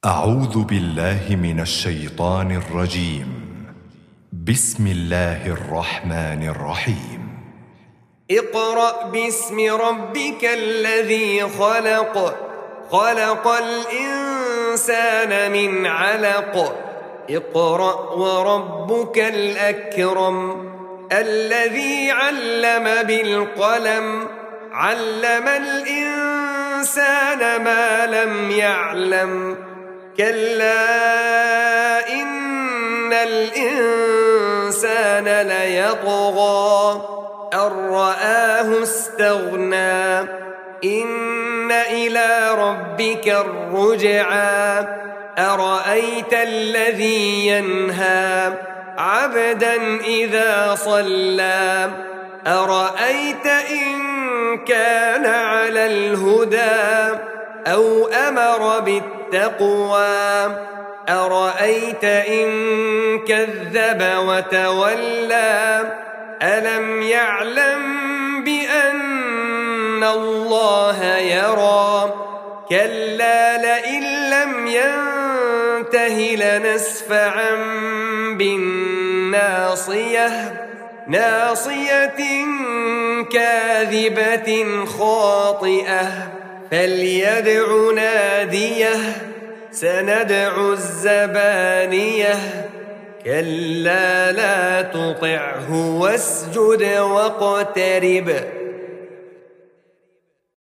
أعوذ بالله من الشيطان الرجيم. بسم الله الرحمن الرحيم. اقرأ باسم ربك الذي خلق. خلق الإنسان من علق. اقرأ وربك الأكرم الذي علم بالقلم. علم الإنسان ما لم يعلم. كلا إن الإنسان ليطغى أن رآه استغنى. إن إلى ربك الرجعى. أرأيت الذي ينهى عبدا إذا صلى. أرأيت إن كان على الهدى أو أمر بالتقوى. أرأيت إن كذب وتولى. ألم يعلم بأن الله يرى. كلا لئن لم ينته لنسفعا بالناصية. ناصية كاذبة خاطئة. فليدع ناديه. سندع الزبانية. كلا لا تطعه واسجد واقترب.